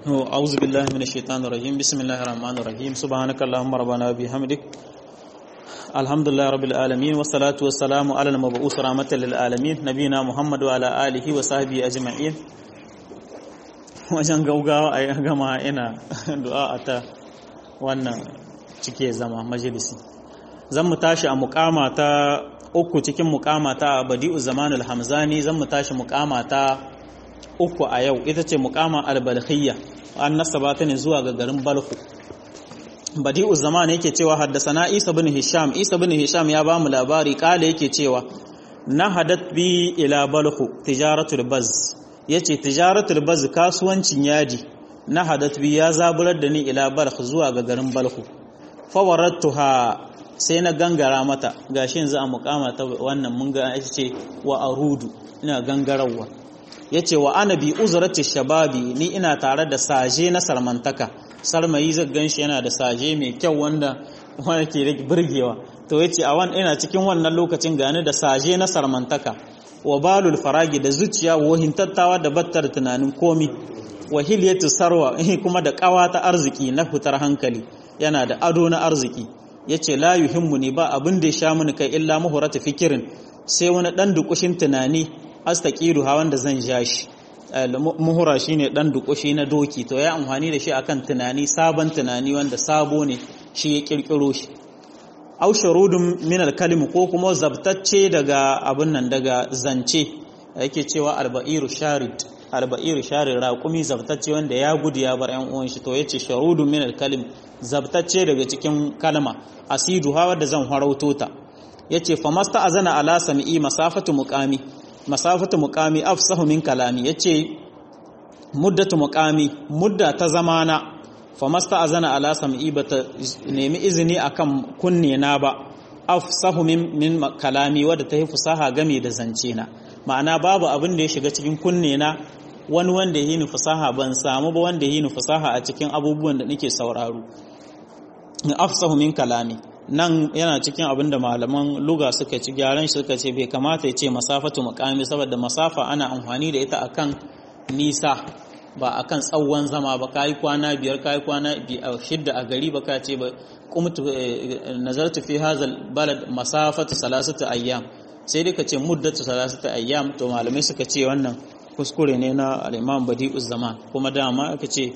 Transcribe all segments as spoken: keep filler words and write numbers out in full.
أعوذ بالله من الشيطان الرجيم بسم الله الرحمن الرحيم سبحانك اللهم ربنا وبحمدك الحمد لله رب العالمين والصلاة والسلام على المبعوث رحمة للعالمين نبينا محمد وعلى آله وصحبه أجمعين wajen gaugawa a gama ina du'a ta wannan cike zama majalisi zan mu tashi a muqama ta uku cikin muqama ta badi'u zamanul hamzani zan mu tashi muqama ta uku a yau ita ce muqama al-balkhiyya an nasaba ta ne zuwa ga garin balkhu badi'u zaman yake cewa haddasana Isa bin Hisham Isa bin Hisham ya ba mu labari kale yake cewa nahadat bi ila balkhu tijaratul baz yace tijaratul baz kasuwancin yaji nahadat bi ya zaburar da ni ila balkh zuwa ga garin balkhu fawarattuha sai na gangara mata gashi yanzu a muqama ta wannan mun ga ce wa arudu ina gangarawa yace wa ana bi uzrati shababi ni ina tare da saje na sarmantaka sarmayi zai ganshi yana da saje mai kyau wanda wanda ke burgewa to yace a wan ina cikin wannan lokacin gani da saje na sarmantaka wa balul faragi da zuciya wahin tattawa da battar tunanin komi wa hilyatu sarwa kuma da kawa ta arziki na fitar hankali yana da ado na arziki yace la yuhimmuni ba abin da ya sha mini kai illa muhurata fikirin sai wani dan dukushin tunani astaqiru ha wanda zan ja shi muhura shine dan dukushi na doki to ya amfani da shi akan tunani sabon tunani wanda sabo ne shi ya kirkiro shi aw shurudun min al-kalim ko kuma zabtacce daga abun nan daga zance yake cewa al-ba'iru sharid al-ba'iru sharid raqumi zabtacce wanda ya gudu ya bar ƴan uwan shi to yace shurudun min al-kalim zabtacce daga cikin kalma asidu ha wanda zan harauto ta yace famasta azana ala sami'i masafatu muqami masafatu muqami afsahu min kalami yace muddatu muqami mudda ta zamana famasta azana ala sam'i bata nemi izini akan kunne na ba afsahu min min kalami wadda ta yi fusaha game da zance na ma'ana babu abin da ya shiga cikin kunne na wani wanda yi ni fusaha ban samu ba wanda yi ni fusaha a cikin abubuwan da nake sauraro afsahu min kalami nan yana cikin abin da malaman luga suka ci gyaran shi suka ce bai kamata ya ce masafatu muqami saboda masafa ana amfani da ita akan nisa ba akan tsawon zama ba kai kwana biyar kai kwana shidda a gari ba ka ce ba qumtu nazartu fi hazal balad masafatu salasatu ayyam sai dai ka ce muddatu salasatu ayyam to malamai suka ce wannan kuskure ne na al-Imam Badi'uz Zaman kuma dama aka ce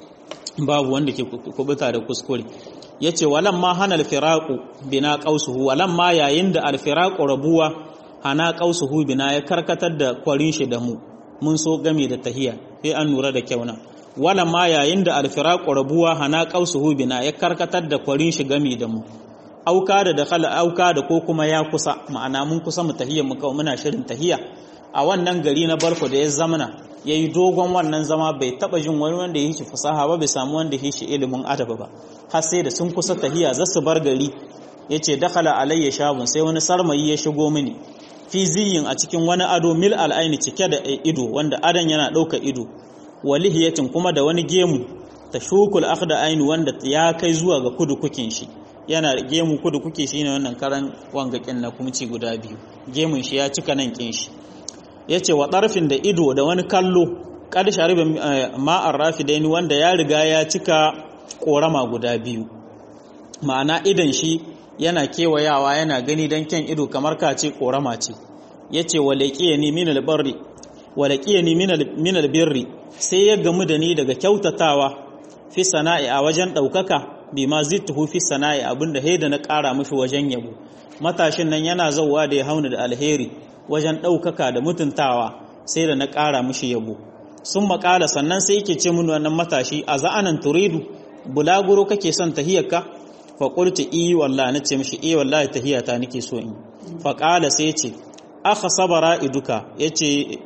babu wanda ke kubuta da kuskure yace walam ma hana al-firaqu bina qausuhu walam ma yayin da al-firaqu rabuwa hana qausuhu bina ya karkatar da kwarin shi da mu mun so game da tahiya sai an nura da kyauna walam ma yayin da al-firaqu rabuwa hana qausuhu bina ya karkatar da kwarin shi game da mu auka da dakhala auka da ko kuma ya kusa ma'ana mun kusa mu tahiyya mu kawai muna shirin tahiya a wannan gari na barko da ya zamana yayi dogon wannan zama bai taba jin wani wanda yake fasaha ba bai samu wanda yake ilimin adaba ba har sai da sun kusa tahiya za su bar gari yace dakhala alayya shabun sai wani sarmayi ya shigo mini fi ziyin a cikin wani ado mil al'aini cike da ido wanda adan yana dauka ido walihiyatin kuma da wani gemu tashukul akhda aini wanda ya kai zuwa ga kudu kukin shi yana gemu kudu kuke shine wannan karan wangakin na kumci guda biyu gemun shi ya cika nan kin shi yace wa tarfin da ido da wani kallo kad shariba ma'ar rafidaini wanda ya riga ya cika korama guda biyu ma'ana idan shi yana kewayawa yana gani dan kyan ido kamar ka ce korama ce yace walaqiyani min albarri walaqiyani min albirri sai ya gamu da ni daga kyautatawa fi sana'i a wajen daukaka bima zittuhu fi sana'i abinda haida na kara mishi wajen yabo matashin nan yana zawwa da ya hauna da alheri wajen daukaka da mutuntawa sai da na kara mishi yabo sun makala sannan sai yake ce mun wannan matashi a za'anan turidu bulaguro kake son tahiyarka fa qultu i wallahi nace mishi i wallahi tahiyata nake so in fa qala sai yace akha sabara iduka yace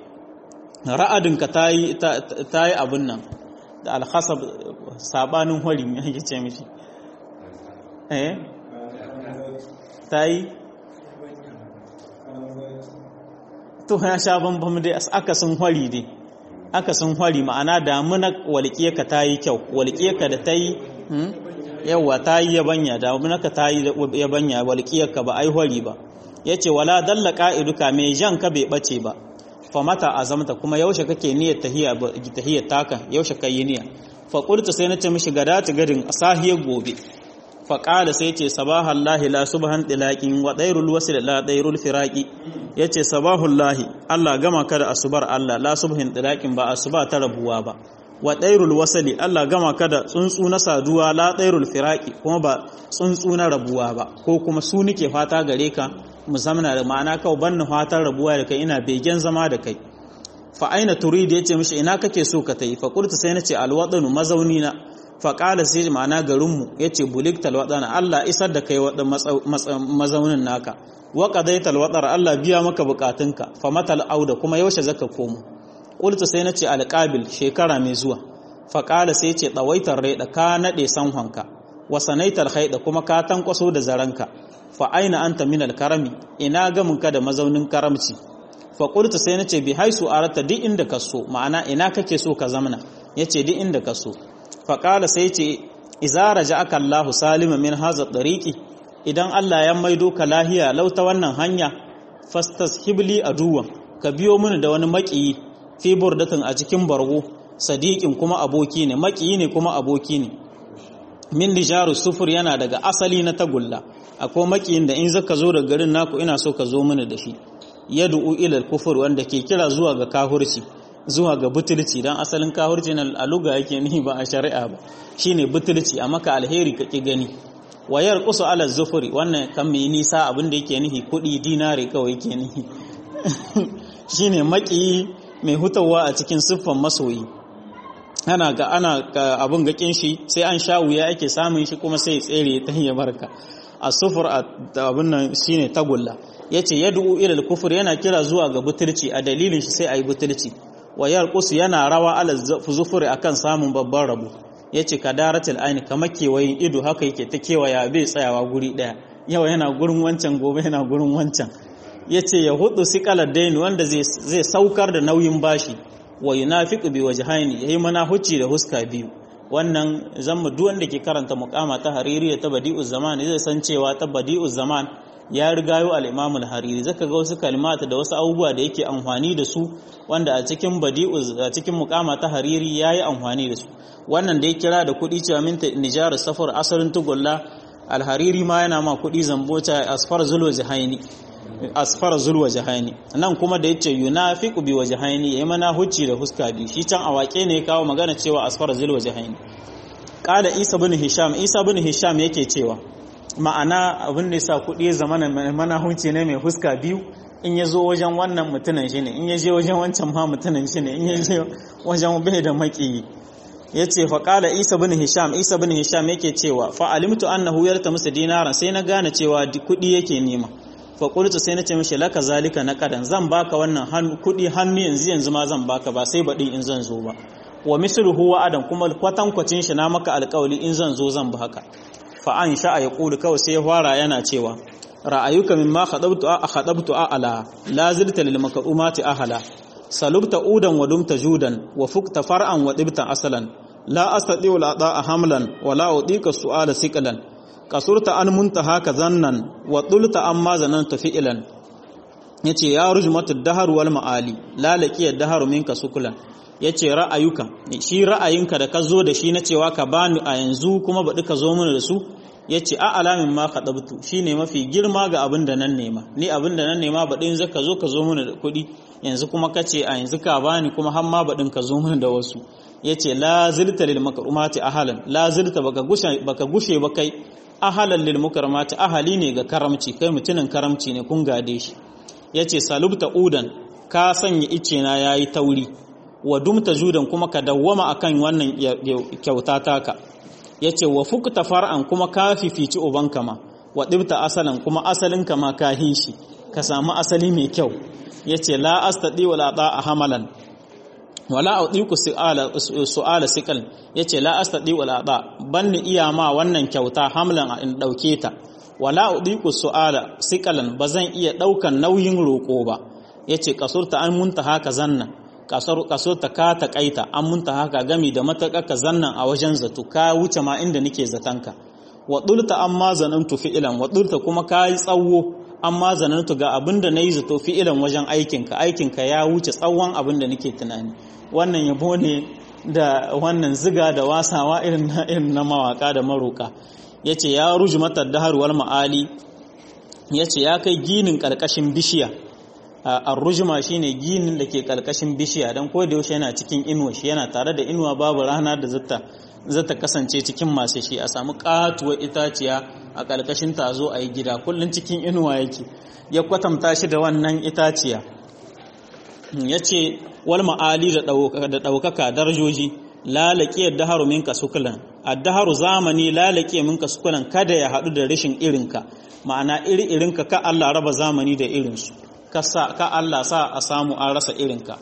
ra'adinka tayi tayi abun nan da al-khasab sabanin hori yake ce mishi eh tayi to ya sha bambam dai aka sun hori dai aka sun hori ma'ana damuna walƙiyarka ta yi kyau walƙiyarka da ta yi yawa ta yi yabanya damunaka ta yi yabanya walƙiyarka ba ai hori ba ya ce wala dalla ƙa'iduka mai jan ka bai ɓace ba fa mata azamta kuma yaushe kake niyyar tahiyya tahiyya taka yaushe kai niyya fa qultu sai nace mishi gadati gadin sahiyar gobe fa qala sai ce sabahallahi la subhan tilaqin wa dairul wasl la dairul firaqi yace sabahullahi Allah gama ka da asubar Allah la subhin tilaqin ba asuba ta rabuwa ba wa dairul wasli Allah gama ka da tsuntsu na saduwa la dairul firaqi kuma ba tsuntsu na rabuwa ba ko kuma su nike fata gare ka musamman da ma'ana kawai banni fatan rabuwa da kai ina begen zama da kai fa aina turid yace mishi ina kake so ka tayi fa qultu sai nace alwadanu mazauni na fa qala sai ma'ana garin mu yace buliktal wadana Allah isar da kai wadan mazaunin naka wa qadaital wadar Allah biya maka bukatunka fa matal auda kuma yaushe zaka komo qultu sai nace alqabil shekara mai zuwa fa qala sai yace dawaitar raida ka nade sanhanka wa sanaitar haida kuma ka tankwaso da zaranka fa aina anta min alkarami ina ga mun ka da mazaunin karamci fa qultu sai nace bi haisu arata duk inda ka so ma'ana ina kake so ka zamana yace duk inda ka so fa qala sai yace idza raja'aka Allahu salima min hadha tariqi idan Allah ya maido ka lahiya lauta wannan hanya fastashibli aduwa ka biyo mini da wani makiyi fi burdatin a cikin bargo sadiqin kuma aboki ne makiyi ne kuma aboki ne min dijaru sufur yana daga asali na tagulla akwai makiyin da in zaka zo da garin naku ina so ka zo mini da shi yad'u ila al-kufr wanda ke kira zuwa ga kahurci zuwa ga butulci dan asalin kahurci na aluga yake ni ba a shari'a ba shine butulci a maka alheri kake gani wayar qusu ala zufuri wannan kan mai nisa abin da yake nihi kudi dinare kawai yake nihi shine maki mai hutawa a cikin siffan masoyi ana ga ana abun gakin shi sai an sha wuya ake samun shi kuma sai tsere ta hanyar barka as-sufur abun nan shine tagulla yace yad'u ila al-kufr yana kira zuwa ga butulci a dalilin shi sai ayi butulci wayar qus yana rawa ala zufuri akan samun babban rabo yace kadaratul aini kamar kewayin ido haka yake ta kewaya bai tsayawa guri daya yau yana gurin wancan gobe yana gurin wancan yace ya hudu siqalad dain wanda zai zai saukar da nauyin bashi wa yunafiqu bi wajhaini yayi mana hucci da huska biyu wannan zamma duk wanda ke karanta muqama ta hariri ta badi'uz zaman zai san cewa ta badi'uz zaman ya rigayo al-imam al-hariri zaka ga wasu kalmata da wasu abubuwa da yake amfani da su wanda a cikin badi'uz a cikin muqama ta hariri yayi amfani da su wannan da ya kira da kudi cewa min nijar safar asarin tugulla al-hariri ma yana ma kudi zambota asfar zulwa jahaini asfar zulwa jahaini nan kuma da yace yunafiqu bi wajhaini yayi mana hucci da huska bi shi can awake ne kawo magana cewa asfar zulwa jahaini qala isa ibn hisham isa ibn hisham yake cewa ma'ana abin da yasa kudi zamana mana hucci ne mai huska biyu in yazo wajen wannan mutunan shi ne in yaje wajen wancan ma mutunan shi ne in yaje wajen bai da maki yace fa qala isa ibn hisham isa ibn hisham yake cewa fa alimtu annahu yartamusu dinaran sai na gane cewa kudi yake nema fa qultu sai nace mishi laka zalika na kadan zan baka wannan kudi hannu yanzu yanzu ma zan baka ba sai badin in zan zo ba wa misluhu wa adam kuma kwatan kwacin shi na maka alƙawli in zan zo zan baka fa an sha'a ya qulu kawai sai fara yana cewa ra'ayuka mimma khadabtu a khadabtu ala la zilta lil makrumati ahla salubta udan wa dumta judan wa fukta far'an wa dibta asalan la astati'u la da'a hamlan wa la udika su'ala siqalan kasurta an muntaha ka zannan wa dulta amma zananta fi'lan yace ya rujmatu dahar wal maali la laqiya dahar minka sukulan yace ra'ayuka shi ra'ayinka da ka zo da shi na cewa ka bani a yanzu kuma baɗi ka zo mana da su yace a alamin ma khadabtu shine mafi girma ga abin da nan nema ni abin da nan nema baɗi in zaka zo ka zo mana da kuɗi yanzu kuma kace a yanzu ka bani kuma har ma baɗin ka zo mana da wasu yace la zilta lil makrumati ahlan la zilta baka gushe baka gushe ba kai ahalan lil mukramati ahali ne ga karamci kai mutumin karamci ne kun gade shi yace salubta udan ka sanya ice na yayi tauri wa dumta judan kuma ka dawwama akan wannan kyauta taka yace wa fukta far'an kuma ka fifici ubanka ma wa dibta asalan kuma asalin ka ma ka hishi ka samu asali mai kyau yace la astadi wala da'a hamalan wala udiku su'ala su'ala sikal yace la astadi wala da banni iya ma wannan kyauta hamlan in dauke ta wala udiku su'ala sikalan bazan iya daukan nauyin roko ba yace kasurta an muntaha ka zanna kasar kasurta ka takaita an muntaha ka gami da matakaka zannan a wajen zato ka wuce ma inda nake zatanka wa dulta amma zanantu fi'lan wa dulta kuma kai tsawo amma zanantu ga abinda nayi zato fi'lan wajen aikinka aikinka ya wuce tsawon abinda nake tunani wannan yabo ne da wannan ziga da wasawa irin na irin na mawaka da maroka yace ya rujmatar dahar wal ma'ali yace ya kai ginin karkashin bishiya ar-rujma shine ginin da ke karkashin bishiya dan ko da yaushe yana cikin inuwa shi yana tare da inuwa babu rana da zata zata kasance cikin masu shi a samu katuwar itaciya a karkashin ta zo ayi gida kullun cikin inuwa yake ya kwatanta shi da wannan itaciya yace wal ma'ali da daukaka darajoji lalaki ad-daharu minka sukulan ad-daharu zamani lalaki minka sukulan kada ya hadu da rashin irinka ma'ana iri irinka ka Allah raba zamani da irinsu ka ka Allah sa a samu an rasa irinka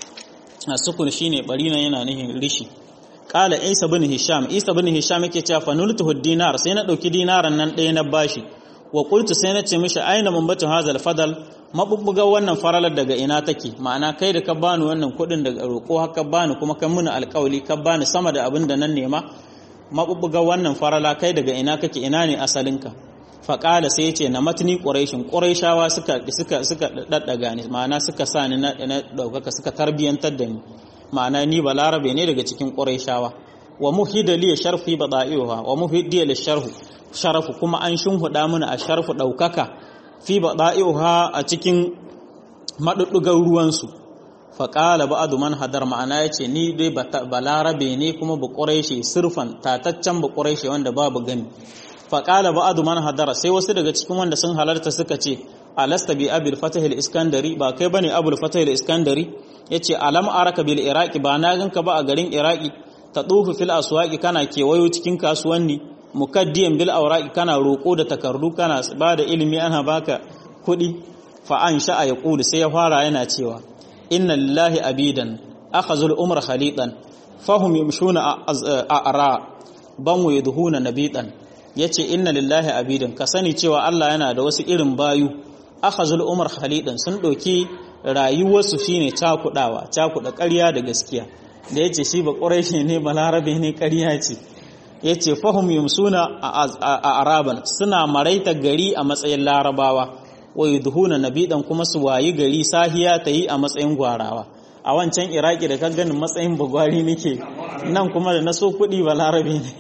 sukun shine bari nan yana nihin rishi qala isa bin hisham isa bin hisham yake cewa fanultu dinar sai na dauki dinaran nan ɗaya na bashi wa qultu sai na ce mishi aina mambatu hazal fadal mabubbuga wannan faralar daga ina take ma'ana kai da ka bani wannan kudin daga roko haka bani kuma kan muni alƙawli ka bani sama da abin da nan nema mabubbuga wannan farala kai daga ina kake ina ne asalinka faƙala sai ya ce na matni ƙuraishin ƙuraishawa suka suka suka daddaga ni ma'ana suka sa ni na daukaka suka tarbiyantar da ni ma'ana ni balarabe ne daga cikin ƙuraishawa wa muhida li sharfi bada'iha wa muhidi li sharhu sharafu kuma an shinhuda mana a sharfu daukaka fi bada'iha a cikin maduddugan ruwan su faƙala ba'du man hadar ma'ana yace ni dai balarabe ne kuma ba ƙuraishi sirfan tataccen ba ƙuraishi wanda babu gani faƙala ba'adu man hadara sai wasu daga cikin wanda sun halarta suka ce alasta bi abul fatah al-iskandari ba kai bane abul fatah al-iskandari yace alam araka bil iraqi ba na ganka ba a garin iraqi tadufu fil aswaqi kana kewayo cikin kasuwanni mukaddiyan bil awraqi kana roko da takardu kana ba da ilimi ana baka kudi fa an sha'a yaqulu sai ya fara yana cewa inna lillahi abidan akhazul umra khalidan fahum yamshuna a'ra ban wa yadhuna nabidan yace inna lillahi abidan ka sani cewa Allah yana da wasu irin bayu akhazul umar khalidan sun doki rayuwarsu shine cakudawa cakuda ƙarya da gaskiya da yace shi ba quraishi ne balarabe ne ƙarya ce yace fahum yumsuna a araban suna maraita gari a matsayin larabawa wa yudhuna nabidan kuma su wayi gari sahiya tayi a matsayin gwarawa a wancan iraki da kan ganin matsayin bagwari nake nan kuma da na so kuɗi balarabe ne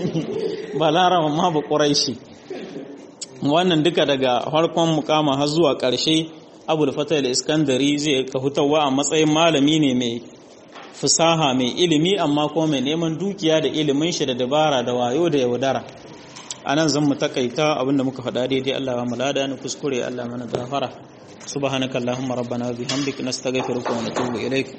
balarabe ma ba ƙuraishi wannan duka daga harkon mukama har zuwa ƙarshe abul fatah al-iskandari zai ka hutawa a matsayin malami ne mai fusaha mai ilimi amma kuma mai neman dukiya da ilimin shi da dabara da wayo da yaudara anan zan mu takaita abinda muka faɗa daidai Allah ya mulada ni kuskure Allah mana gafara subhanakallahumma rabbana wa bihamdika nastaghfiruka wa natubu ilaik